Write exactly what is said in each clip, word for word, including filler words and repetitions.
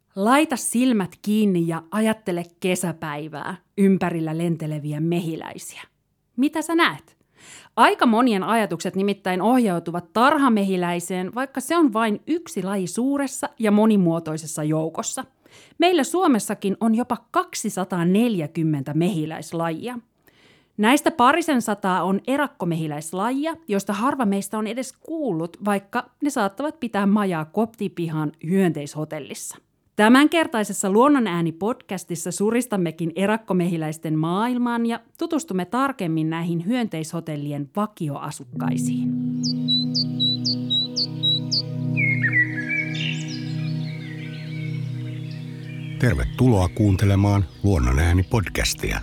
Laita silmät kiinni ja ajattele kesäpäivää ympärillä lenteleviä mehiläisiä. Mitä sä näet? Aika monien ajatukset nimittäin ohjautuvat tarhamehiläiseen, vaikka se on vain yksi laji suuressa ja monimuotoisessa joukossa. Meillä Suomessakin on jopa kaksisataaneljäkymmentä mehiläislajia. Näistä parisen sataa on erakkomehiläislajia, joista harva meistä on edes kuullut, vaikka ne saattavat pitää majaa kotipihan hyönteishotellissa. Tämänkertaisessa Luonnon ääni-podcastissa suristammekin erakkomehiläisten maailmaan ja tutustumme tarkemmin näihin hyönteishotellien vakioasukkaisiin. Tervetuloa kuuntelemaan Luonnon ääni-podcastia.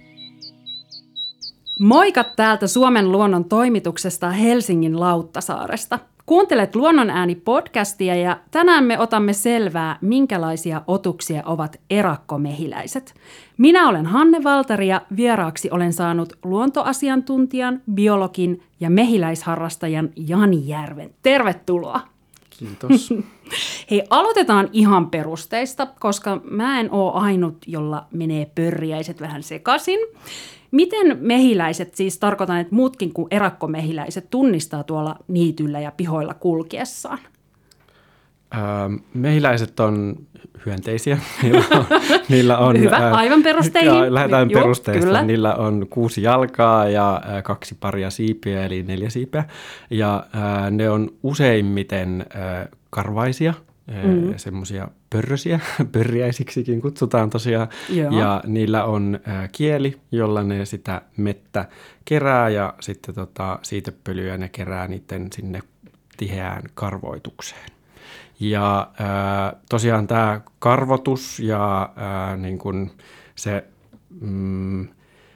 Moikka täältä Suomen luonnon toimituksesta Helsingin Lauttasaaresta. Kuuntelet Luonnon ääni-podcastia ja tänään me otamme selvää, minkälaisia otuksia ovat erakkomehiläiset. Minä olen Hanne Valtari ja vieraaksi olen saanut luontoasiantuntijan, biologin ja mehiläisharrastajan Jani Järven. Tervetuloa. Kiitos. Hei, aloitetaan ihan perusteista, koska mä en ole ainut, jolla menee pörriäiset vähän sekaisin. Miten mehiläiset, siis tarkoitan, että muutkin kuin erakkomehiläiset, tunnistaa tuolla niityllä ja pihoilla kulkiessaan? Öö, mehiläiset on hyönteisiä. Niillä on, niillä on, Hyvä, ää, aivan perusteihin. Lähdetään Joo, perusteista. Kyllä. Niillä on kuusi jalkaa ja ää, kaksi paria siipiä, eli neljä siipeä. Ja ää, ne on useimmiten ää, karvaisia. Mm-hmm. Semmoisia pörrösiä, pörriäisiksikin kutsutaan tosiaan, Joo. ja niillä on ä, kieli, jolla ne sitä mettä kerää ja sitten tota, siitepölyä ne kerää niiden sinne tiheään karvoitukseen. Ja ä, tosiaan tämä karvotus ja ä, niin kun se... Mm,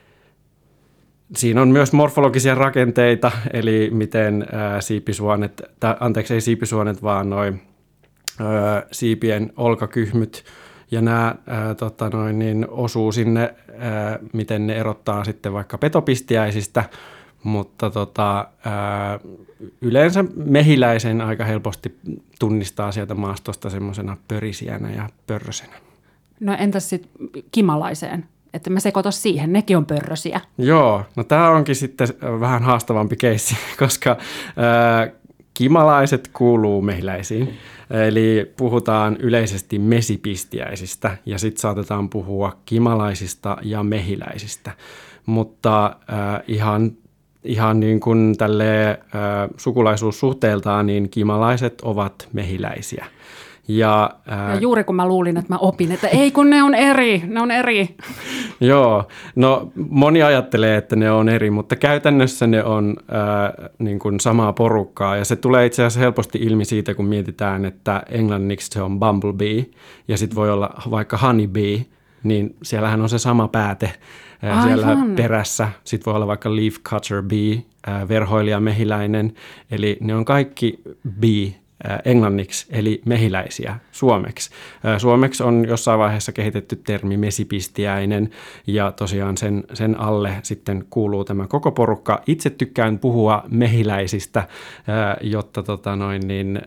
Siinä on myös morfologisia rakenteita, eli miten ä, siipisuonet, tai, anteeksi ei siipisuonet, vaan noin Öö, siipien olkakyhmyt ja nämä ää, tota noin, niin osuu sinne, ää, miten ne erottaa sitten vaikka petopistiäisistä, mutta tota, ää, yleensä mehiläisen aika helposti tunnistaa sieltä maastosta semmoisena pörisijänä ja pörrösenä. No entäs sitten kimalaiseen? Että mä sekoitan siihen, nekin on pörrösiä. Joo, no tämä onkin sitten vähän haastavampi keissi, koska ää, kimalaiset kuuluu mehiläisiin. Eli puhutaan yleisesti mesipistiäisistä ja sitten saatetaan puhua kimalaisista ja mehiläisistä. Mutta äh, ihan, ihan niin kuin tälleen äh, sukulaisuussuhteeltaan, niin kimalaiset ovat mehiläisiä. Ja, ää... ja juuri kun mä luulin, että mä opin, että ei kun ne on eri, ne on eri. Joo, no moni ajattelee, että ne on eri, mutta käytännössä ne on ää, niin kuin samaa porukkaa. Ja se tulee itse asiassa helposti ilmi siitä, kun mietitään, että englanniksi se on bumblebee ja sitten voi olla vaikka honeybee, niin siellähän on se sama pääte ää, siellä perässä. Sitten voi olla vaikka leafcutter bee, ää, verhoilijamehiläinen, eli ne on kaikki bee englanniksi, eli mehiläisiä suomeksi. Suomeksi on jossain vaiheessa kehitetty termi mesipistiäinen, ja tosiaan sen, sen alle sitten kuuluu tämä koko porukka. Itse tykkään puhua mehiläisistä, jotta tota noin, niin,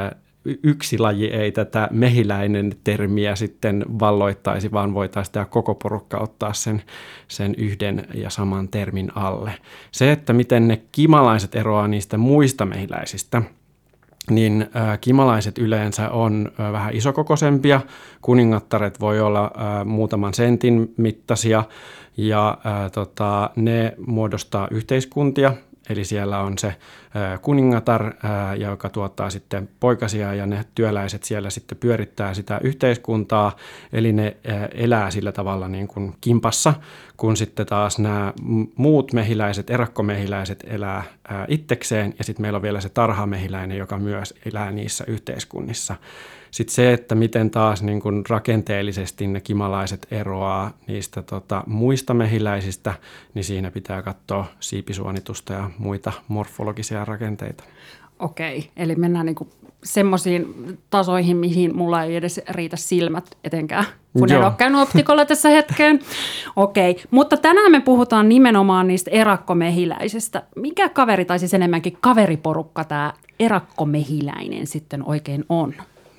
yksi laji ei tätä mehiläinen termiä sitten valloittaisi, vaan voitaisiin tämä koko porukka ottaa sen, sen yhden ja saman termin alle. Se, että miten ne kimalaiset eroaa niistä muista mehiläisistä, niin ä, kimalaiset yleensä on ä, vähän isokokoisempia. Kuningattaret voi olla ä, muutaman sentin mittaisia ja ä, tota, ne muodostaa yhteiskuntia. Eli siellä on se ä, kuningatar, ä, joka tuottaa sitten poikasia ja ne työläiset siellä sitten pyörittää sitä yhteiskuntaa. Eli ne ä, elää sillä tavalla niin kuin kimpassa, kun sitten taas nämä muut mehiläiset, erakkomehiläiset elää ä, itsekseen. Ja sitten meillä on vielä se tarhamehiläinen, joka myös elää niissä yhteiskunnissa. Sitten se, että miten taas niin kuin rakenteellisesti ne kimalaiset eroaa niistä tota, muista mehiläisistä, niin siinä pitää katsoa siipisuonitusta ja muita morfologisia rakenteita. Okei, eli mennään niinku semmoisiin tasoihin, mihin mulla ei edes riitä silmät etenkään, kun Joo. en ole käynyt optikolla tässä hetkeen. Okei, mutta tänään me puhutaan nimenomaan niistä erakkomehiläisistä. Mikä kaveri, tai siis enemmänkin kaveriporukka tämä erakkomehiläinen sitten oikein on? No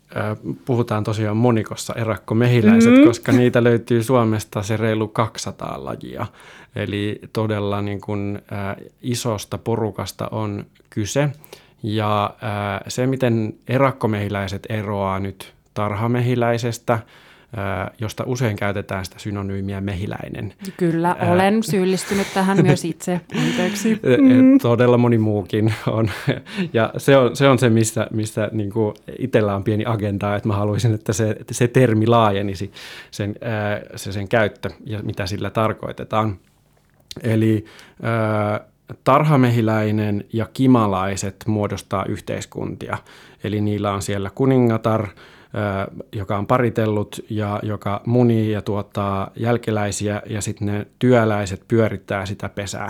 puhutaan tosiaan monikossa erakkomehiläiset, mm-hmm. koska niitä löytyy Suomesta se reilu kaksisataa lajia. Eli todella niin kuin, ä, isosta porukasta on kyse. Ja ä, se, miten erakkomehiläiset eroaa nyt tarhamehiläisestä, josta usein käytetään sitä synonyymiä mehiläinen. Kyllä, olen Ää... syyllistynyt tähän myös itse, anteeksi. Mm. Todella moni muukin on. Ja se on se, on se missä, missä niin kuin itsellä on pieni agenda, että mä haluaisin, että se, että se termi laajenisi, sen, ää, se sen käyttö ja mitä sillä tarkoitetaan. Eli ää, tarhamehiläinen ja kimalaiset muodostaa yhteiskuntia. Eli niillä on siellä kuningatar, joka on paritellut ja joka munii ja tuottaa jälkeläisiä, ja sitten ne työläiset pyörittää sitä pesää.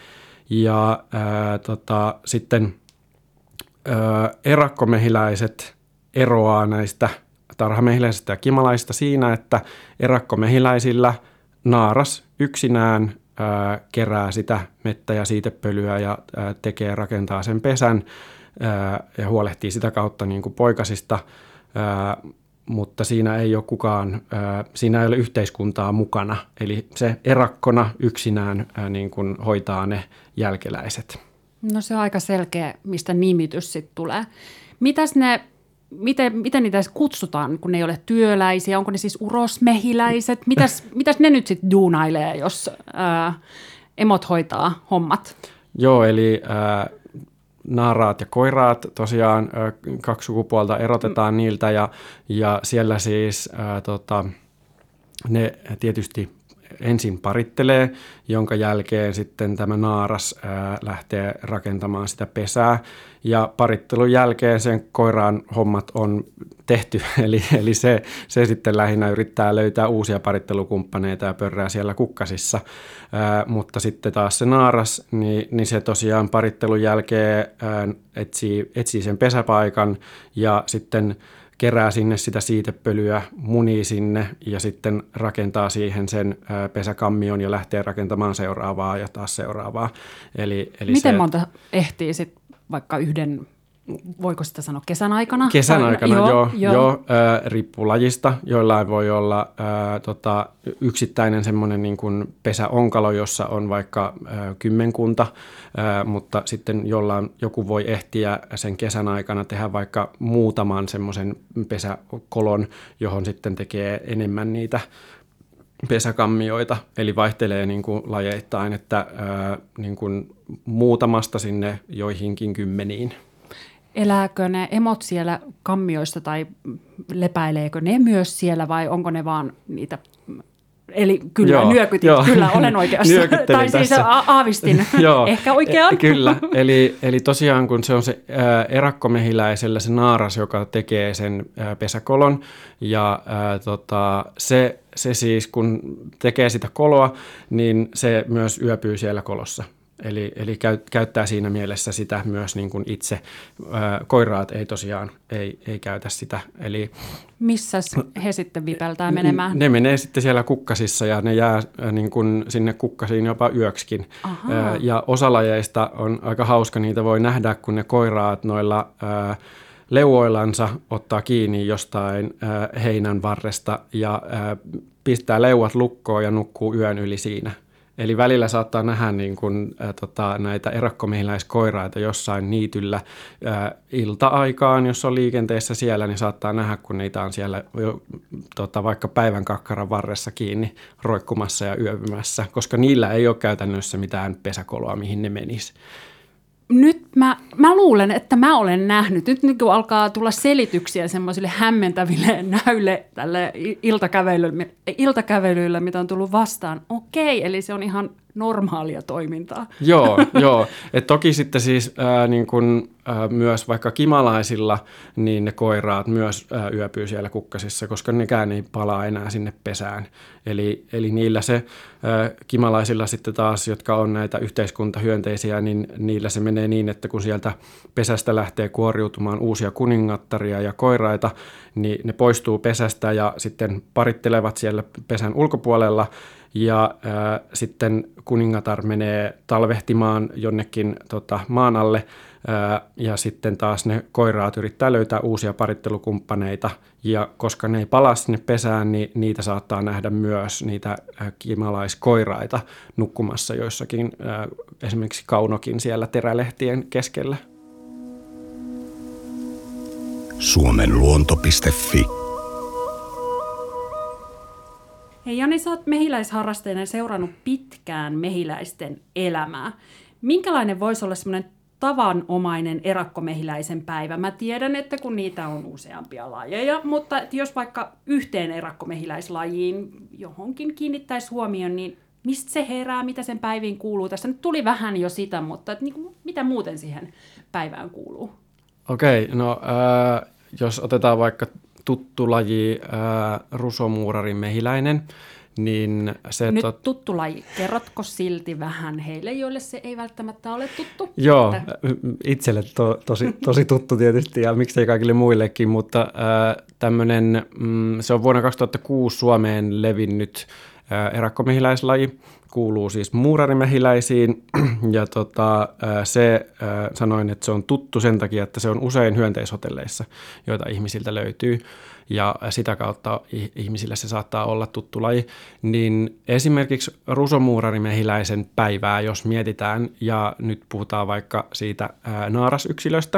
Ja ää, tota, sitten ää, erakkomehiläiset eroaa näistä tarhamehiläisistä ja kimalaisista siinä, että erakkomehiläisillä naaras yksinään ää, kerää sitä mettä- ja siitepölyä ja ää, tekee, rakentaa sen pesän ää, ja huolehtii sitä kautta niin kuin poikasista. Ää, mutta siinä ei ole kukaan, ää, siinä ei ole yhteiskuntaa mukana, eli se erakkona yksinään ää, niin kuin hoitaa ne jälkeläiset. No se on aika selkeä, mistä nimitys sitten tulee. Mitäs ne, miten, miten niitä kutsutaan, kun ne ei ole työläisiä? Onko ne siis urosmehiläiset? Mitäs, mitäs ne nyt sitten duunailee, jos ää, emot hoitaa hommat? Joo, eli Ää, naaraat ja koiraat, tosiaan kaksi sukupuolta erotetaan mm. niiltä ja, ja siellä siis ää, tota, ne tietysti ensin parittelee, jonka jälkeen sitten tämä naaras ää, lähtee rakentamaan sitä pesää ja parittelun jälkeen sen koiraan hommat on tehty, eli, eli se, se sitten lähinnä yrittää löytää uusia parittelukumppaneita ja pörrää siellä kukkasissa, ää, mutta sitten taas se naaras, niin, niin se tosiaan parittelun jälkeen ää, etsii, etsii sen pesäpaikan ja sitten kerää sinne sitä siitepölyä, munii sinne ja sitten rakentaa siihen sen ää, pesäkammion ja lähtee rakentamaan seuraavaa ja taas seuraavaa. Eli, eli Miten se, monta ehtii sitten vaikka yhden, voiko sitä sanoa kesän aikana? Kesän aikana, joo, joo, joo. joo ää, riippuu lajista. Joillain voi olla ää, tota, yksittäinen semmoinen niin kuin pesäonkalo, jossa on vaikka ää, kymmenkunta, ää, mutta sitten jollain joku voi ehtiä sen kesän aikana tehdä vaikka muutaman semmoisen pesäkolon, johon sitten tekee enemmän niitä pesäkammioita, eli vaihtelee niin kuin lajeittain, että ää, niin kuin muutamasta sinne joihinkin kymmeniin. Elääkö ne emot siellä kammioissa tai lepäileekö ne myös siellä vai onko ne vaan niitä, eli kyllä joo, nyökytit, joo. Kyllä olen oikeassa, tai siis tässä. A- aavistin, ehkä oikean. Kyllä, eli, eli tosiaan kun se on se ää, erakkomehiläisellä se naaras, joka tekee sen ää, pesäkolon ja ää, tota, se, se siis kun tekee sitä koloa, niin se myös yöpyy siellä kolossa. Eli, eli käy, käyttää siinä mielessä sitä myös niin kuin itse. Ää, koiraat ei tosiaan ei, ei käytä sitä. Eli, missäs he sitten vipeltää menemään? Ne menee sitten siellä kukkasissa ja ne jää ää, niin kuin sinne kukkasiin jopa yöksikin. Ää, ja osa lajeista on aika hauska, niitä voi nähdä, kun ne koiraat noilla ää, leuoillansa ottaa kiinni jostain ää, heinän varresta ja ää, pistää leuat lukkoon ja nukkuu yön yli siinä. Eli välillä saattaa nähdä niin kuin, ä, tota, näitä erakkomehiläiskoiraita jossain niityllä ä, ilta-aikaan, jos on liikenteessä siellä, niin saattaa nähdä, kun niitä on siellä jo, tota, vaikka päivän kakkaran varressa kiinni roikkumassa ja yöpymässä, koska niillä ei ole käytännössä mitään pesäkoloa, mihin ne menis. Nyt mä, mä luulen, että mä olen nähnyt, nyt niin kun alkaa tulla selityksiä semmoisille hämmentäville näyille tälle iltakävelylle, iltakävelylle, mitä on tullut vastaan. Okei, eli se on ihan normaalia toimintaa. Joo, joo. Et toki sitten siis ää, niin kun, ää, myös vaikka kimalaisilla, niin ne koiraat myös ää, yöpyy siellä kukkasissa, koska nekään ei palaa enää sinne pesään. Eli, eli niillä se ää, kimalaisilla sitten taas, jotka on näitä yhteiskuntahyönteisiä, niin niillä se menee niin, että kun sieltä pesästä lähtee kuoriutumaan uusia kuningattaria ja koiraita, niin ne poistuu pesästä ja sitten parittelevat siellä pesän ulkopuolella. Ja ää, sitten kuningatar menee talvehtimaan jonnekin tota, maan alle, ää, ja sitten taas ne koiraat yrittää löytää uusia parittelukumppaneita, ja koska ne ei palaa sinne pesään, niin niitä saattaa nähdä myös niitä ää, kimalaiskoiraita nukkumassa joissakin, ää, esimerkiksi Kaunokin siellä terälehtien keskellä. Suomen luonto piste fi. Hei Jani, sä oot mehiläisharrasteinen seurannut pitkään mehiläisten elämää. Minkälainen voisi olla semmoinen tavanomainen erakkomehiläisen päivä? Mä tiedän, että kun niitä on useampia lajeja, mutta jos vaikka yhteen erakkomehiläislajiin johonkin kiinnittäisi huomioon, niin mistä se herää, mitä sen päiviin kuuluu? Tässä nyt tuli vähän jo sitä, mutta niin kuin, mitä muuten siihen päivään kuuluu? Okei, no äh, jos otetaan vaikka tuttu laji, äh, rusomuurarin mehiläinen, niin se... Nyt tot... tuttu laji. Kerrotko silti vähän heille, joille se ei välttämättä ole tuttu? Joo, että... itselle to, tosi, tosi tuttu tietysti ja miksei kaikille muillekin, mutta äh, tämmöinen, mm, se on vuonna kaksituhattakuusi Suomeen levinnyt äh, erakkomehiläislaji, kuuluu siis muurarimehiläisiin ja tota, se äh, sanoin, että se on tuttu sen takia, että se on usein hyönteishotelleissa, joita ihmisiltä löytyy ja sitä kautta ihmisille se saattaa olla tuttu laji. Niin esimerkiksi rusomuurarimehiläisen päivää, jos mietitään ja nyt puhutaan vaikka siitä äh, naarasyksilöstä,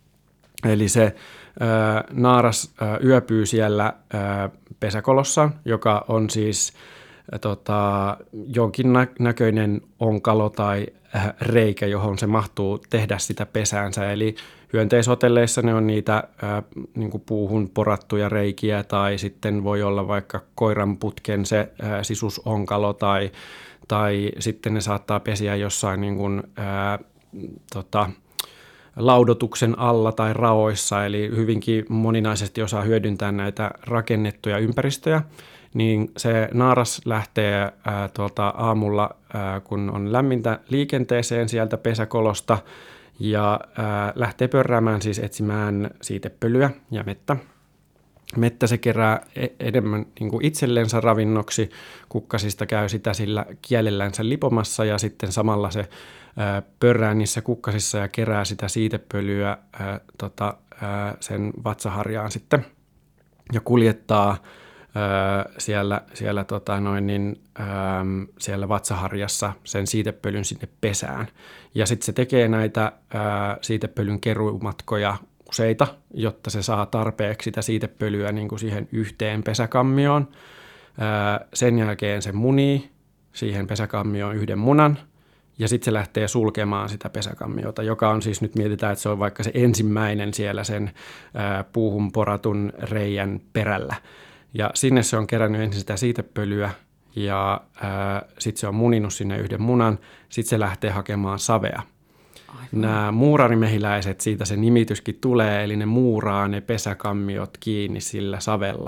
eli se äh, naaras äh, yöpyy siellä äh, pesäkolossa, joka on siis Tota, jonkin näköinen onkalo tai reikä, johon se mahtuu tehdä sitä pesäänsä. Eli hyönteishotelleissa ne on niitä ää, niin kuin puuhun porattuja reikiä tai sitten voi olla vaikka koiranputken se ää, sisusonkalo tai, tai sitten ne saattaa pesiä jossain niin kuin, ää, tota, laudotuksen alla tai raoissa, eli hyvinkin moninaisesti osaa hyödyntää näitä rakennettuja ympäristöjä. Niin se naaras lähtee ää, tuolta aamulla, ää, kun on lämmintä, liikenteeseen sieltä pesäkolosta ja ää, lähtee pörräämään siis etsimään siitepölyä ja mettä. Mettä se kerää enemmän niin kuin itsellensä ravinnoksi, kukkasista käy sitä sillä kielellänsä lipomassa ja sitten samalla se ää, pörrää niissä kukkasissa ja kerää sitä siitepölyä ää, tota, ää, sen vatsaharjaan sitten ja kuljettaa Öö, siellä, siellä, tota noin, niin, öö, siellä vatsaharjassa sen siitepölyn sinne pesään. Ja sitten se tekee näitä öö, siitepölyn keruumatkoja useita, jotta se saa tarpeeksi sitä siitepölyä niin kuin siihen yhteen pesäkammioon. Öö, sen jälkeen se munii siihen pesäkammioon yhden munan ja sitten se lähtee sulkemaan sitä pesäkammiota, joka on siis, nyt mietitään, että se on vaikka se ensimmäinen siellä sen öö, puuhun poratun reijän perällä. Ja sinne se on kerännyt ensin sitä siitepölyä ja sitten se on muninut sinne yhden munan. Sitten se lähtee hakemaan savea. Aivan. Nämä muurarimehiläiset, siitä se nimityskin tulee, eli ne muuraa ne pesäkammiot kiinni sillä savella.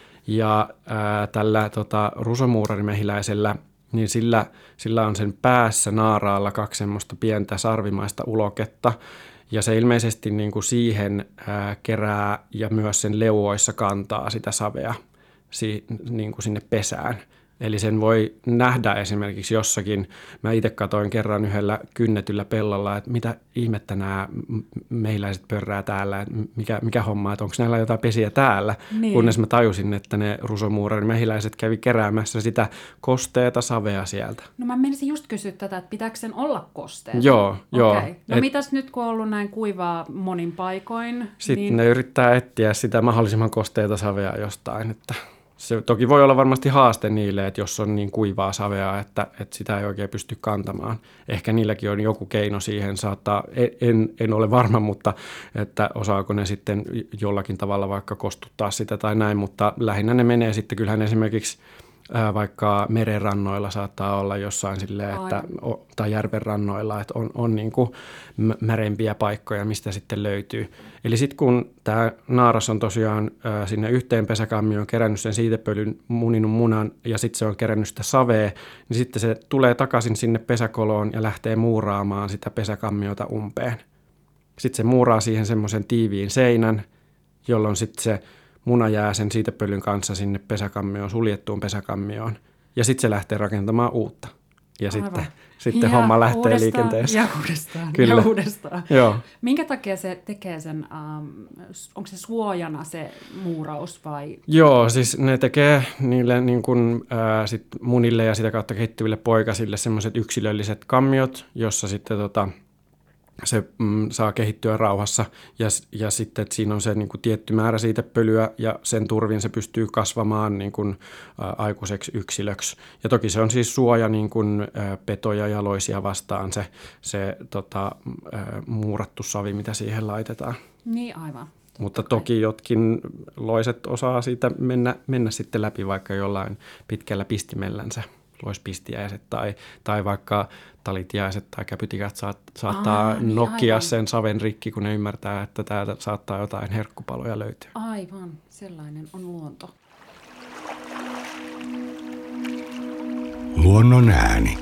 Ja ää, tällä tota, rusomuurarimehiläisellä, niin sillä, sillä on sen päässä naaraalla kaksi semmoista pientä sarvimaista uloketta. Ja se ilmeisesti niin kuin siihen ää, kerää ja myös sen leuoissa kantaa sitä savea si, niin kuin sinne pesään. Eli sen voi nähdä esimerkiksi jossakin, mä itse katsoin kerran yhdellä kynnetyllä pellolla, että mitä ihmettä nämä mehiläiset pörrää täällä, että mikä, mikä homma, että onko näillä jotain pesiä täällä, niin. Kunnes mä tajusin, että ne rusomuurarin mehiläiset kävi keräämässä sitä kosteeta savea sieltä. No mä menisin just kysyä tätä, että pitääkö sen olla kosteeta? Joo, okay. joo. No et, mitäs nyt, kun on ollut näin kuivaa monin paikoin? Sitten niin... ne yrittää etsiä sitä mahdollisimman kosteeta savea jostain, että... Se toki voi olla varmasti haaste niille, että jos on niin kuivaa savea, että, että sitä ei oikein pysty kantamaan. Ehkä niilläkin on joku keino siihen, saattaa, en, en ole varma, mutta että osaako ne sitten jollakin tavalla vaikka kostuttaa sitä tai näin, mutta lähinnä ne menee sitten, kyllähän esimerkiksi ää, vaikka merenrannoilla saattaa olla jossain silleen, että, tai järven rannoilla, että on, on niin kuin märempiä paikkoja, mistä sitten löytyy. Eli sitten kun tämä naaras on tosiaan ää, sinne yhteen pesäkammioon kerännyt sen siitepölyn muninut munan ja sitten se on kerännyt sitä savea, niin sitten se tulee takaisin sinne pesäkoloon ja lähtee muuraamaan sitä pesäkammiota umpeen. Sitten se muuraa siihen semmoisen tiiviin seinän, jolloin sitten se muna jää sen siitepölyn kanssa sinne pesäkammioon, suljettuun pesäkammioon. ja sitten se lähtee rakentamaan uutta. Ja Aivan. sitten, sitten ja homma lähtee uudestaan, liikenteeseen. Ja uudestaan, Kyllä. ja uudestaan. Joo. Minkä takia se tekee sen, ähm, onko se suojana se muuraus vai? Joo, siis ne tekee niille niin kuin, ää, sit munille ja sitä kautta kehittyville poikasille semmoiset yksilölliset kammiot, jossa sitten tota, se mm, saa kehittyä rauhassa ja, ja sitten että siinä on se niin kuin tietty määrä siitä pölyä ja sen turvin se pystyy kasvamaan niin kuin, ä, aikuiseksi yksilöksi. Ja toki se on siis suoja niin kuin, ä, petoja ja loisia vastaan se, se tota, ä, muurattu savi, mitä siihen laitetaan. Niin aivan. Mutta toki jotkin loiset osaa siitä mennä, mennä sitten läpi vaikka jollain pitkällä pistimellänsä, loispistiäiset tai, tai vaikka talitiaiset tai käpytikät saat, saattaa Aa, niin, nokkia aivan. sen saven rikki, kun ne ymmärtää, että täältä saattaa jotain herkkupaloja löytyä. Aivan, sellainen on luonto. Luonnon ääni.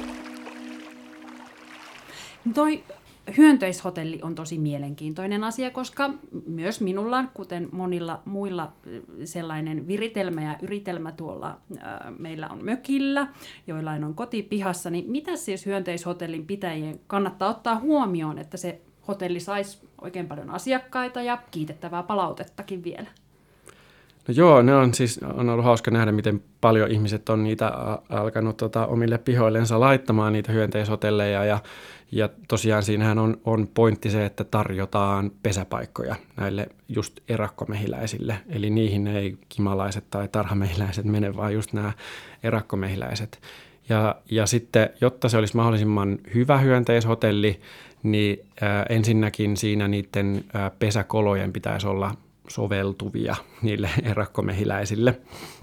Toi hyönteishotelli on tosi mielenkiintoinen asia, koska myös minulla, kuten monilla muilla, sellainen viritelmä ja yritelmä tuolla ää, meillä on mökillä, joillain on kotipihassa, niin mitä siis hyönteishotellin pitäjien kannattaa ottaa huomioon, että se hotelli saisi oikein paljon asiakkaita ja kiitettävää palautettakin vielä? No joo, ne on siis, on ollut hauska nähdä, miten paljon ihmiset on niitä alkanut tota, omille pihoillensa laittamaan niitä hyönteishotelleja ja, ja tosiaan siinähän on, on pointti se, että tarjotaan pesäpaikkoja näille just erakkomehiläisille. Eli niihin ei kimalaiset tai tarhamehiläiset mene, vaan just nämä erakkomehiläiset. Ja, ja sitten, jotta se olisi mahdollisimman hyvä hyönteishotelli, niin ää, ensinnäkin siinä niiden ää, pesäkolojen pitäisi olla soveltuvia niille erakkomehiläisille.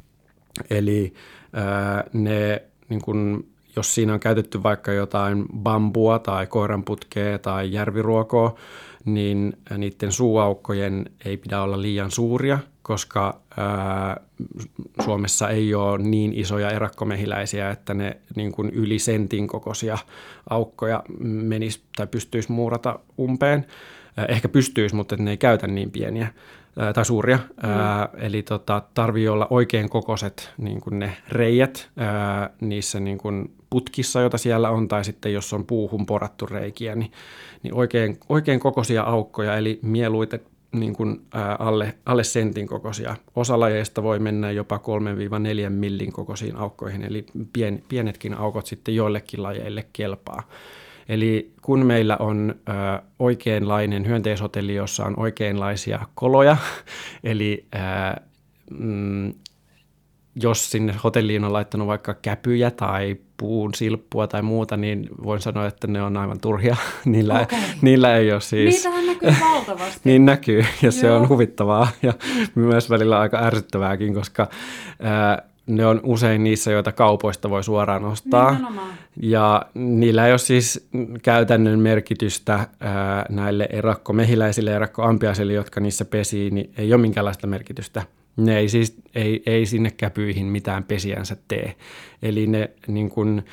Eli ää, ne, niin kun, jos siinä on käytetty vaikka jotain bambua tai koiranputkea tai järviruokoa, niin niiden suuaukkojen ei pidä olla liian suuria, koska ää, Suomessa ei ole niin isoja erakkomehiläisiä, että ne niin kun yli sentin kokoisia aukkoja menis tai pystyisi muurata umpeen. Ehkä pystyisi, mutta ne ei käytä niin pieniä ää, tai suuria. Mm. Ää, eli tota, tarvii olla oikein kokoiset niin kuin ne reijät ää, niissä niin kuin putkissa, joita siellä on, tai sitten jos on puuhun porattu reikiä, niin, niin oikein, oikein kokoisia aukkoja, eli mieluiten niin kuin, ää, alle, alle sentin kokoisia. Osa lajeista voi mennä jopa kolmesta neljään millin kokoisiin aukkoihin, eli pien, pienetkin aukot sitten joillekin lajeille kelpaa. Eli kun meillä on ö, oikeanlainen hyönteishotelli, jossa on oikeanlaisia koloja, eli ö, mm, jos sinne hotelliin on laittanut vaikka käpyjä tai puun silppua tai muuta, niin voin sanoa, että ne on aivan turhia. niillä, Okay. niillä ei ole siis... Niitähän näkyy valtavasti. Niin näkyy, ja se Joo. on huvittavaa ja myös välillä aika ärsyttävääkin, koska ö, ne on usein niissä, joita kaupoista voi suoraan ostaa. Nimenomaan. Ja niillä ei ole siis käytännön merkitystä ää, näille erakkomehiläisille ja erakkoampiaisille, jotka niissä pesii, niin ei ole minkäänlaista merkitystä. Ne ei siis ei, ei sinne käpyihin mitään pesiänsä tee. Eli ne niin kun,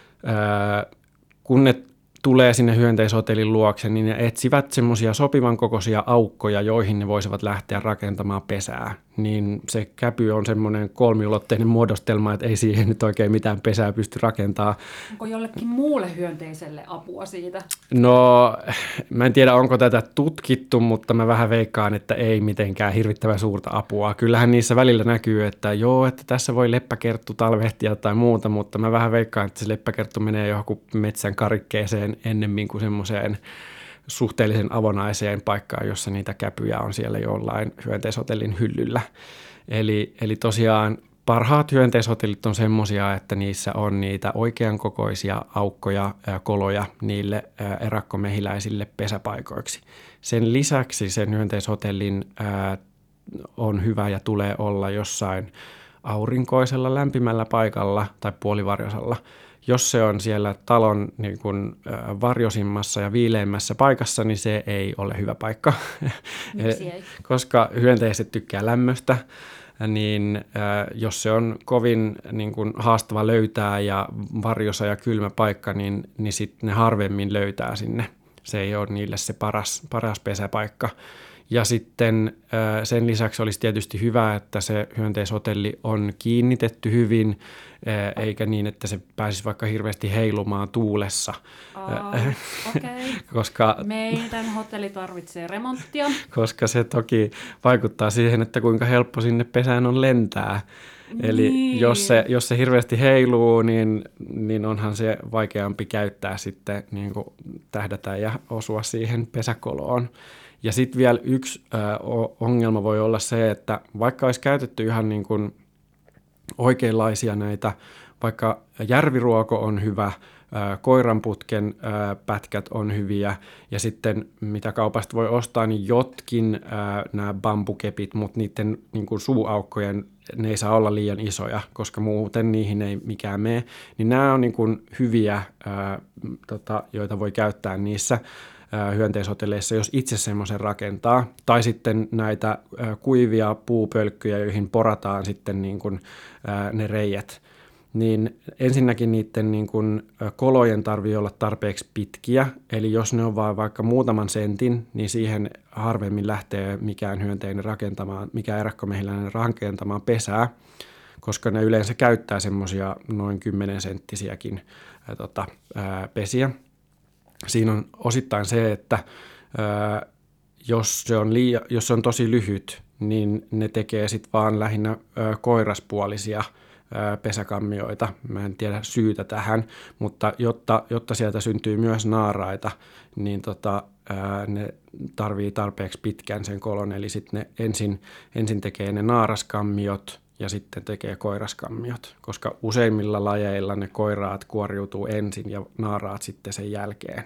ää, kun ne tulee sinne hyönteishotellin luokse, niin ne etsivät semmoisia sopivan kokoisia aukkoja, joihin ne voisivat lähteä rakentamaan pesää. Niin se käpy on semmoinen kolmiulotteinen muodostelma, että ei siihen nyt oikein mitään pesää pysty rakentamaan. Onko jollekin muulle hyönteiselle apua siitä? No, mä en tiedä, onko tätä tutkittu, mutta mä vähän veikkaan, että ei mitenkään hirvittävän suurta apua. Kyllähän niissä välillä näkyy, että joo, että tässä voi leppäkerttu talvehtia tai muuta, mutta mä vähän veikkaan, että se leppäkerttu menee johonkin metsän karikkeeseen ennemmin kuin semmoiseen suhteellisen avonaiseen paikkaan, jossa niitä käpyjä on siellä jollain hyönteishotellin hyllyllä. Eli, eli tosiaan parhaat hyönteishotellit on semmoisia, että niissä on niitä oikean kokoisia aukkoja ja koloja niille erakkomehiläisille pesäpaikoiksi. Sen lisäksi sen hyönteishotellin ää, on hyvä ja tulee olla jossain aurinkoisella lämpimällä paikalla tai puolivarjosalla. Jos se on siellä talon niin kuin, ä, varjosimmassa ja viileimmässä paikassa, niin se ei ole hyvä paikka. Miksi ei? Koska hyönteiset tykkää lämmöstä, niin ä, jos se on kovin niin kuin, haastava löytää ja varjosa ja kylmä paikka, niin, niin sitten ne harvemmin löytää sinne. Se ei ole niille se paras, paras pesäpaikka. Ja sitten sen lisäksi olisi tietysti hyvä, että se hyönteishotelli on kiinnitetty hyvin, eikä niin, että se pääsisi vaikka hirveästi heilumaan tuulessa. Oh, okay. koska, meidän hotelli tarvitsee remonttia. Koska se toki vaikuttaa siihen, että kuinka helppo sinne pesään on lentää. Eli niin. jos, se, jos se hirveästi heiluu, niin, niin onhan se vaikeampi käyttää sitten, niin kuin tähdätä ja osua siihen pesäkoloon. Ja sitten vielä yksi ö, ongelma voi olla se, että vaikka olisi käytetty ihan niin kuin oikeanlaisia näitä, vaikka järviruoko on hyvä, ö, koiranputken ö, pätkät on hyviä ja sitten mitä kaupasta voi ostaa, niin jotkin ö, nämä bambukepit, mutta niiden niin kuin suuaukkojen ne ei saa olla liian isoja, koska muuten niihin ei mikään mene. Niin nämä on niin kuin hyviä, ää, tota, joita voi käyttää niissä ää, hyönteishotelleissa, jos itse semmoisen rakentaa. Tai sitten näitä ää, kuivia puupölkkyjä, joihin porataan sitten niin kuin, ää, ne reijät. Niin ensinnäkin niiden niin kuin, kolojen tarvii olla tarpeeksi pitkiä, eli jos ne on vaan vaikka muutaman sentin, niin siihen harvemmin lähtee mikään hyönteinen rakentamaan, mikään erakkomehiläinen rakentamaan pesää, koska ne yleensä käyttää semmoisia noin kymmenen senttisiäkin ää, tota, ää, pesiä. Siinä on osittain se, että ää, jos, se on liia, jos se on tosi lyhyt, niin ne tekee sitten vaan lähinnä ää, koiraspuolisia pesäkammioita. Mä en tiedä syytä tähän, mutta jotta, jotta sieltä syntyy myös naaraita, niin tota, ää, ne tarvii tarpeeksi pitkän sen kolon, eli sitten ne ensin, ensin tekee ne naaraskammiot ja sitten tekee koiraskammiot, koska useimmilla lajeilla ne koiraat kuoriutuu ensin ja naaraat sitten sen jälkeen.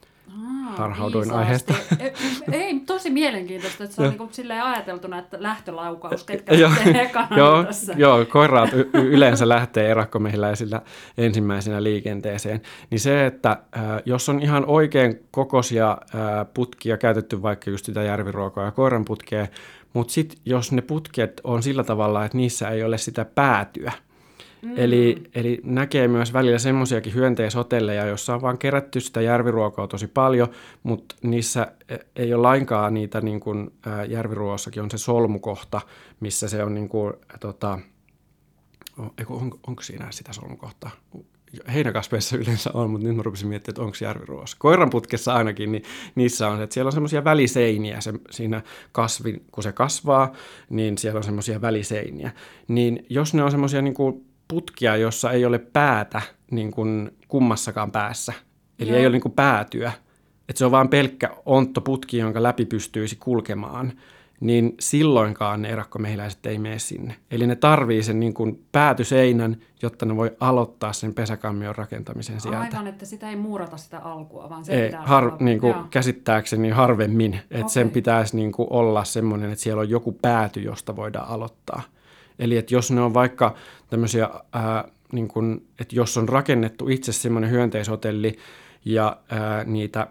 Aa, harhauduin viisaasti. aiheesta. Ei, ei, tosi mielenkiintoista, että se on niin kuin silleen ajateltuna, että lähtölaukaus, ketkä lähtee ekana joo, tässä. joo, koiraat y- yleensä lähtee erakkomehiläisillä ensimmäisenä liikenteeseen. Niin se, että äh, jos on ihan oikein kokoisia äh, putkia käytetty, vaikka just sitä järviruokoa ja koiranputkea, mutta sitten jos ne putket on sillä tavalla, että niissä ei ole sitä päätyä, Mm. Eli, eli näkee myös välillä semmoisiakin hyönteishotelleja, joissa on vaan kerätty sitä järviruokoa tosi paljon, mutta niissä ei ole lainkaan niitä, niin kuin ää, järviruoossakin on se solmukohta, missä se on niin kuin, tota, on, onko siinä sitä solmukohtaa? Heinäkasveissa yleensä on, mutta nyt mä rupesin miettimään, että onko järviruoassa. Koiranputkessa ainakin, niin niissä on, että siellä on semmoisia väliseiniä se, siinä kasvin, kun se kasvaa, niin siellä on semmoisia väliseiniä. Niin jos ne on semmoisia niin kuin putkia, jossa ei ole päätä niin kuin kummassakaan päässä, eli Joo. ei ole niin kuin päätyä, että se on vaan pelkkä onttoputki, jonka läpi pystyisi kulkemaan, niin silloinkaan ne erakkomehiläiset ei mene sinne. Eli ne tarvii sen niin kuin päätyseinän, jotta ne voi aloittaa sen pesäkammion rakentamisen sieltä. Aivan, että sitä ei muurata sitä alkua, vaan se ei, pitää har, olla. Niin kuin käsittääkseni harvemmin, että okay. sen pitäisi niin kuin olla semmoinen, että siellä on joku pääty, josta voidaan aloittaa. Eli että jos ne on vaikka tämmöisiä, ää, niin kun, että jos on rakennettu itse semmoinen hyönteishotelli ja ää, niitä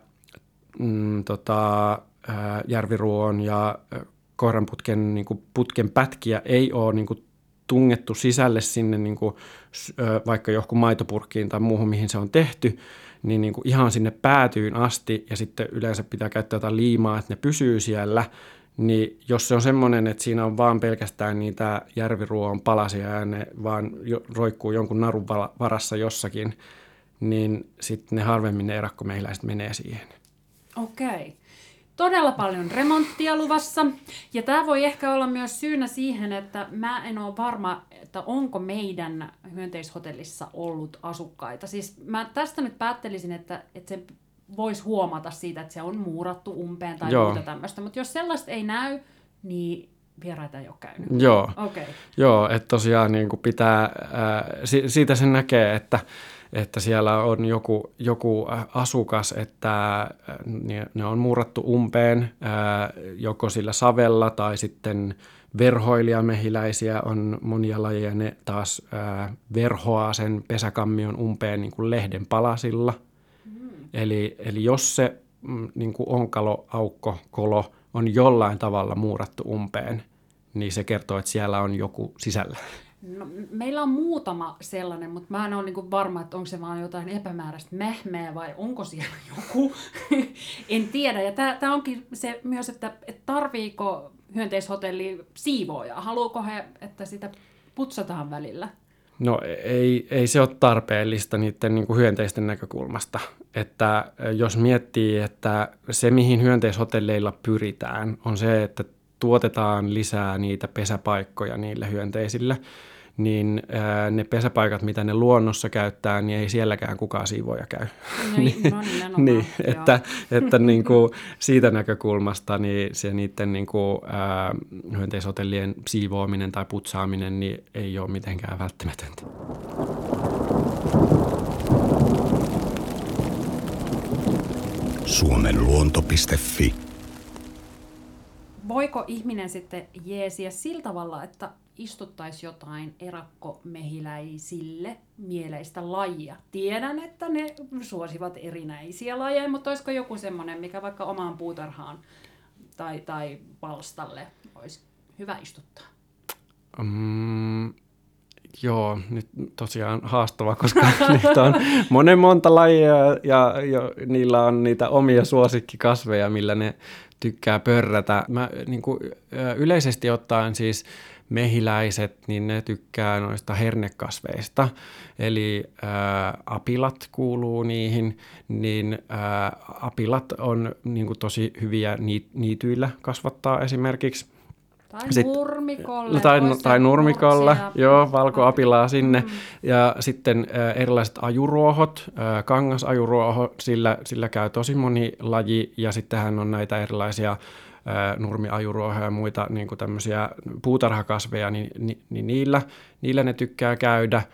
mm, tota, ää, järviruon ja ää, koiranputken niin kun putken pätkiä ei ole niin kun tungettu sisälle sinne niin kun, ää, vaikka johonkin maitopurkkiin tai muuhun, mihin se on tehty, niin, niin kun ihan sinne päätyyn asti ja sitten yleensä pitää käyttää jotain liimaa, että ne pysyy siellä. Niin jos se on semmoinen, että siinä on vaan pelkästään niitä järviruoon palasia ja ne vaan jo, roikkuu jonkun narun varassa jossakin, niin sitten ne harvemmin ne erakkomehiläiset menee siihen. Okei. Todella paljon remonttia luvassa. Ja tämä voi ehkä olla myös syynä siihen, että mä en ole varma, että onko meidän hyönteishotellissa ollut asukkaita. Siis mä tästä nyt päättelisin, että, että se voisi huomata siitä, että se on muurattu umpeen tai Joo. muuta tämmöistä. Mutta jos sellaista ei näy, niin vieraita ei ole käynyt. Joo, okay. Joo että tosiaan niin kuin pitää, äh, siitä sen näkee, että, että siellä on joku, joku asukas, että ne on muurattu umpeen äh, joko sillä savella tai sitten verhoilijamehiläisiä on monia lajeja. Ne taas äh, verhoaa sen pesäkammion umpeen niin kuin lehden palasilla. Eli, eli jos se mm, niin kuin onkalo, aukko, kolo on jollain tavalla muurattu umpeen, niin se kertoo, että siellä on joku sisällä. No, meillä on muutama sellainen, mutta mä en ole niinku varma, että onko se vaan jotain epämääräistä mähmeä vai onko siellä joku. En tiedä. Ja tämä onkin se myös, että et tarviiko hyönteishotelli siivoojaa? Haluuko he, että sitä putsataan välillä? No ei, ei se ole tarpeellista niiden niin kuin hyönteisten näkökulmasta. Että jos miettii, että se mihin hyönteishotelleilla pyritään on se, että tuotetaan lisää niitä pesäpaikkoja niille hyönteisille, niin ää, ne pesäpaikat, mitä ne luonnossa käyttää, niin ei sielläkään kukaan siivoja käy. No, no niin, niin, että, että niin kuin siitä näkökulmasta niin se niiden niin kuin, ää, hyönteishotellien siivoaminen tai putsaaminen niin ei ole mitenkään välttämätöntä. Suomen luonto piste fi. Voiko ihminen sitten jeesiä sillä tavalla, että istuttaisi jotain erakkomehiläisille mieleistä lajia? Tiedän, että ne suosivat erinäisiä lajeja, mutta olisiko joku semmoinen, mikä vaikka omaan puutarhaan tai, tai palstalle olisi hyvä istuttaa? Mm, joo, nyt tosiaan haastava, koska niitä on monen monta lajia ja, ja niillä on niitä omia suosikkikasveja, millä ne tykkää pörrätä. Mä, niin kuin, yleisesti ottaen siis mehiläiset, niin ne tykkää noista hernekasveista, eli ää, apilat kuuluu niihin, niin ää, apilat on niin kuin tosi hyviä niityillä kasvattaa esimerkiksi. Tai Sitten, nurmikolle. Tai, tai nurmikolla, mortsia. joo, valkoapilaa sinne. Mm. Ja sitten ä, erilaiset ajuruohot, ä, kangasajuruoho, sillä, sillä käy tosi moni laji. Ja sittenhän on näitä erilaisia ä, nurmiajuruohoja ja muita niin kuin tämmöisiä puutarhakasveja, niin, niin, niin niillä, niillä ne tykkää käydä ä,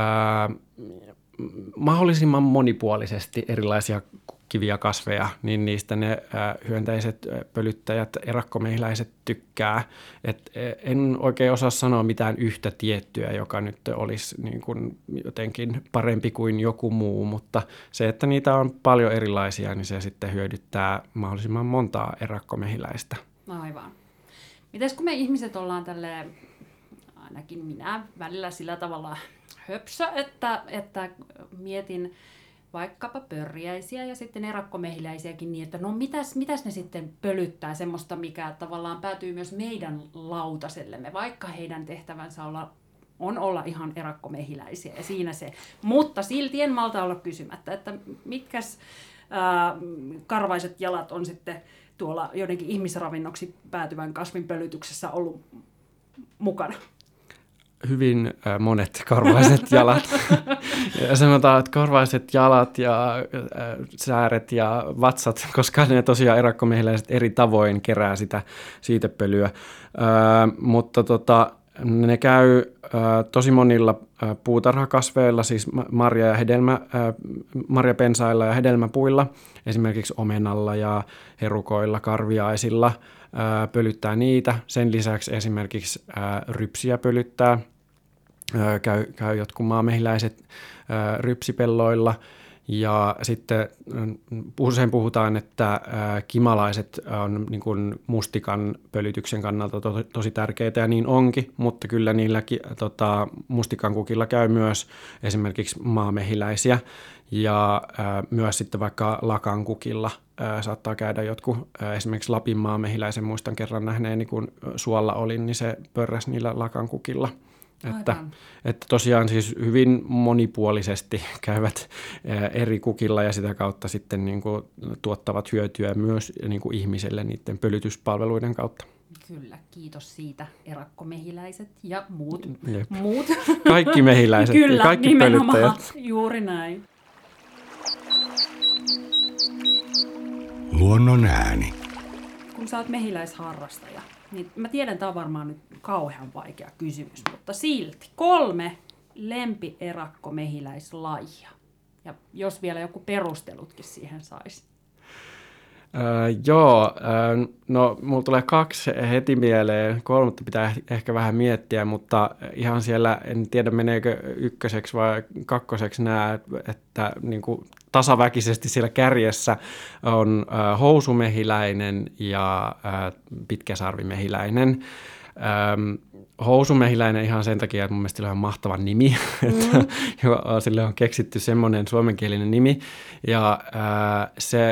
mahdollisimman monipuolisesti erilaisia kiviä kasveja, niin niistä ne ä, hyönteiset pölyttäjät, erakkomehiläiset tykkää. Et en oikein osaa sanoa mitään yhtä tiettyä, joka nyt olisi niin kuin jotenkin parempi kuin joku muu, mutta se, että niitä on paljon erilaisia, niin se sitten hyödyttää mahdollisimman montaa erakkomehiläistä. Aivan. Mites kun me ihmiset ollaan tälleen, ainakin minä välillä sillä tavalla höpsö, että, että mietin vaikkapa pörriäisiä ja sitten erakkomehiläisiäkin niin, että no mitäs, mitäs ne sitten pölyttää semmoista, mikä tavallaan päätyy myös meidän lautasellemme, vaikka heidän tehtävänsä olla, on olla ihan erakkomehiläisiä ja siinä se. Mutta silti en malta olla kysymättä, että mitkäs ää, karvaiset jalat on sitten tuolla joidenkin ihmisravinnoksi päätyvän kasvin pölytyksessä ollut mukana? Hyvin äh, monet karvaiset jalat. Ja sanotaan, että karvaiset jalat ja äh, sääret ja vatsat, koska ne tosiaan erakkomehiläiset eri tavoin kerää sitä siitepölyä. Äh, mutta tota, ne käy äh, tosi monilla äh, puutarhakasveilla, siis marja- ja hedelmä, äh, marjapensailla ja hedelmäpuilla, esimerkiksi omenalla ja herukoilla, karviaisilla. Ää, pölyttää niitä. Sen lisäksi esimerkiksi ää, rypsiä pölyttää. Ää, käy, käy jotkut maamehiläiset ää, rypsipelloilla. Ja sitten usein puhutaan, että ää, kimalaiset on niin kuin mustikan pölytyksen kannalta to, tosi tärkeitä, ja niin onkin, mutta kyllä niillä tota, mustikan kukilla käy myös esimerkiksi maamehiläisiä. Ja ää, myös sitten vaikka lakankukilla ää, saattaa käydä jotkut, ää, esimerkiksi Lapin maamehiläisen muistan kerran nähneeni, kun suolla olin, niin se pörräsi niillä lakankukilla. Että, että tosiaan siis hyvin monipuolisesti käyvät ää, eri kukilla ja sitä kautta sitten niin kuin tuottavat hyötyä myös niin kuin ihmiselle niiden pölytyspalveluiden kautta. Kyllä, kiitos siitä erakkomehiläiset ja muut. Jep. muut. Kaikki mehiläiset Kyllä, ja kaikki nimenomaan, pölyttäjät. juuri näin. Luonnon ääni. Kun sä oot mehiläisharrastaja, niin mä tiedän, että tämä on varmaan nyt kauhean vaikea kysymys, mutta silti kolme lempierakkomehiläislajia. Ja jos vielä joku perustelutkin siihen saisi. Öö, joo, öö, no mulla tulee kaksi heti mieleen, kolmatta pitää ehkä vähän miettiä, mutta ihan siellä en tiedä meneekö ykköseksi vai kakkoseksi nämä, että niin kuin tasaväkisesti siellä kärjessä on öö, housumehiläinen ja öö, pitkäsarvimehiläinen. Ähm, housumehiläinen ihan sen takia, että mun mielestä sillä on ihan mahtava nimi, että mm. sille on keksitty semmoinen suomenkielinen nimi, ja ää, se,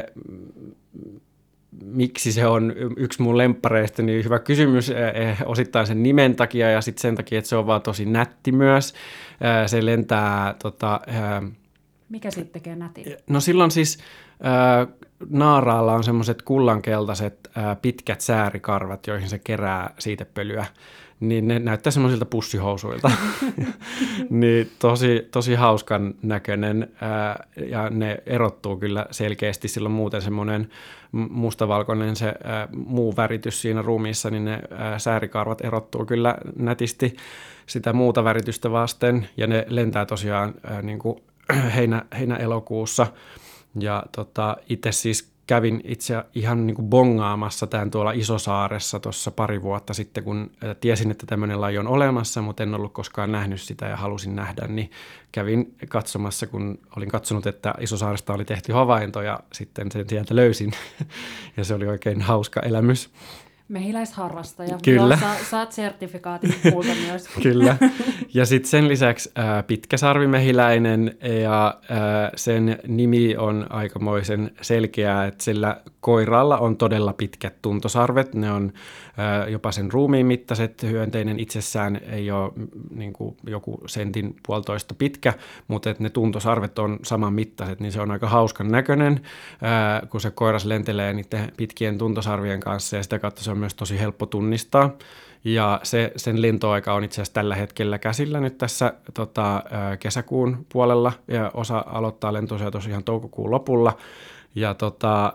miksi se on yksi mun lemppareista, niin hyvä kysymys, eh, osittain sen nimen takia, ja sitten sen takia, että se on vaan tosi nätti myös, ää, se lentää, tota, ää, mikä sitten tekee nätin? No silloin siis ää, naaraalla on semmoiset kullankeltaiset ää, pitkät säärikarvat, joihin se kerää siitepölyä, niin ne näyttää semmoisilta pussihousuilta. Niin tosi, tosi hauskan näköinen ää, ja ne erottuu kyllä selkeästi. Silloin muuten semmoinen mustavalkoinen se ää, muu väritys siinä ruumiissa, niin ne ää, säärikarvat erottuu kyllä nätisti sitä muuta väritystä vasten. Ja ne lentää tosiaan ää, niin kuin heinä, heinä-elokuussa. Ja tota, itse siis kävin itse ihan niin kuin bongaamassa tämän tuolla Isosaaressa tuossa pari vuotta sitten, kun tiesin, että tämmöinen laji on olemassa, mutta en ollut koskaan nähnyt sitä ja halusin nähdä, niin kävin katsomassa, kun olin katsonut, että Isosaaresta oli tehty havainto ja sitten sen sieltä löysin ja se oli oikein hauska elämys. Mehiläisharrastaja. Kyllä. Joo, sa- saat sertifikaatin multa myös. Kyllä. Ja sitten sen lisäksi ää, pitkäsarvimehiläinen ja ää, sen nimi on aikamoisen selkeä, että sillä koiralla on todella pitkät tuntosarvet. Ne on ää, jopa sen ruumiin mittaiset. Hyönteinen itsessään ei ole niin kuin joku sentin puolitoista pitkä, mutta että ne tuntosarvet on saman mittaiset, niin se on aika hauskan näköinen, ää, kun se koiras lentelee niiden pitkien tuntosarvien kanssa ja sitä kautta se on myös tosi helppo tunnistaa. Ja se, sen lentoaika on itse asiassa tällä hetkellä käsillä nyt tässä tota, kesäkuun puolella ja osa aloittaa lentonsa tosiaan toukokuun lopulla. Ja tota,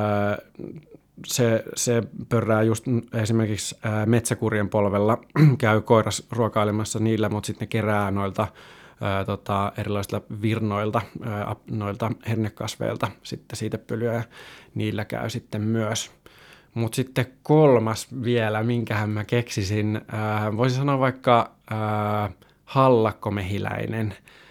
se, se pörrää just esimerkiksi metsäkurjen polvella, käy koiras ruokailemassa niillä, mutta sitten ne kerää noilta ää, tota, erilaisilta virnoilta, ää, noilta hernekasveilta sitten siitä pölyä ja niillä käy sitten myös. Mutta sitten kolmas vielä, minkähän mä keksisin, ää, voisin sanoa vaikka ää, hallakkomehiläinen.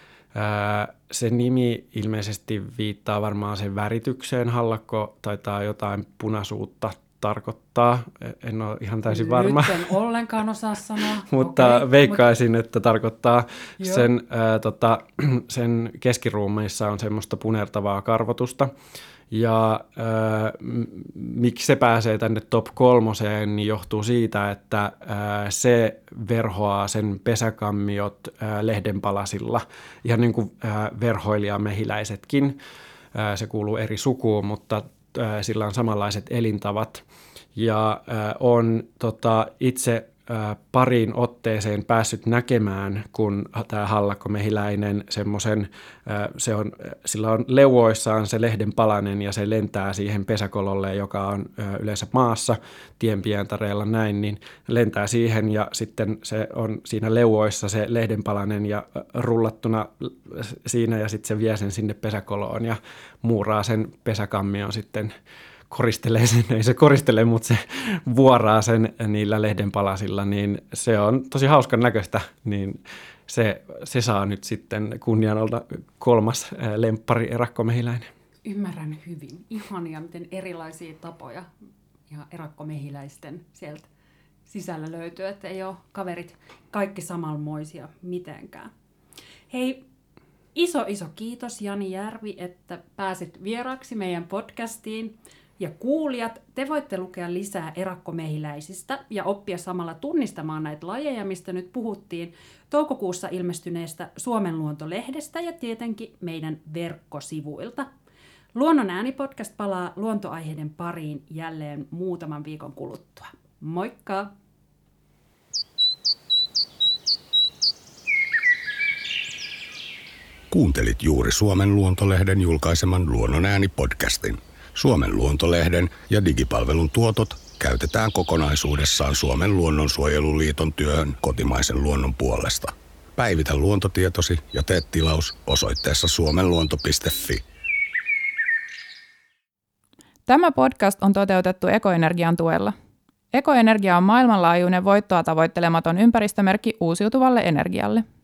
Ää, se nimi ilmeisesti viittaa varmaan sen väritykseen. Hallakko taitaa jotain punaisuutta tarkoittaa. En ole ihan täysin varma. Nyt en ollenkaan osaa sanoa. Mutta okay, veikkaisin, mutta että tarkoittaa sen, ää, tota, sen keskiruumeissa on semmoista punertavaa karvotusta. Ja äh, miksi se pääsee tänne top kolmoseen, niin johtuu siitä, että äh, se verhoaa sen pesäkammiot äh, lehdenpalasilla, ihan niin kuin äh, verhoilijamehiläisetkin. Äh, se kuuluu eri sukuun, mutta äh, sillä on samanlaiset elintavat. Ja äh, on tota, itse äh, pariin otteeseen päässyt näkemään, kun tämä hallakkomehiläinen semmoisen, äh, se on, sillä on leuoissaan se lehdenpalanen ja se lentää siihen pesäkololle, joka on äh, yleensä maassa tienpientareella näin, niin lentää siihen ja sitten se on siinä leuoissa se lehdenpalanen ja äh, rullattuna siinä ja sitten se vie sen sinne pesäkoloon ja muuraa sen pesäkammion sitten koristelee sen, ei se koristele, mutta se vuoraa sen niillä lehdenpalasilla, niin se on tosi hauskan näköistä, niin se, se saa nyt sitten kunnianolta kolmas lemppari erakkomehiläinen. Ymmärrän hyvin. Ihania, miten erilaisia tapoja ja erakkomehiläisten sieltä sisällä löytyy, että ei ole kaverit kaikki samanmoisia mitenkään. Hei, iso iso kiitos Jani Järvi, että pääsit vieraaksi meidän podcastiin. Ja kuulijat, te voitte lukea lisää erakkomehiläisistä ja oppia samalla tunnistamaan näitä lajeja, mistä nyt puhuttiin, toukokuussa ilmestyneestä Suomen luontolehdestä ja tietenkin meidän verkkosivuilta. Luonnon ääni-podcast palaa luontoaiheiden pariin jälleen muutaman viikon kuluttua. Moikka! Kuuntelit juuri Suomen luontolehden julkaiseman Luonnon ääni-podcastin. Suomen luontolehden ja digipalvelun tuotot käytetään kokonaisuudessaan Suomen luonnonsuojeluliiton työhön kotimaisen luonnon puolesta. Päivitä luontotietosi ja tee tilaus osoitteessa suomenluonto piste fi. Tämä podcast on toteutettu Ekoenergian tuella. Ekoenergia on maailmanlaajuinen voittoa tavoittelematon ympäristömerkki uusiutuvalle energialle.